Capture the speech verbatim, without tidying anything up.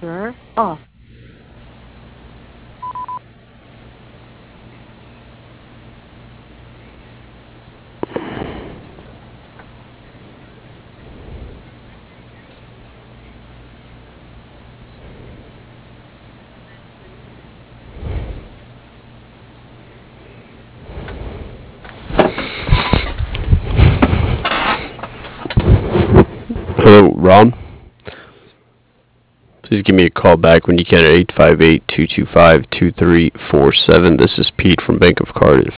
Speaker off. Hello, Ron. Please give me a call back when you can at eight five eight, two two five, two three four seven. This is Pete from Bank of Cardiff.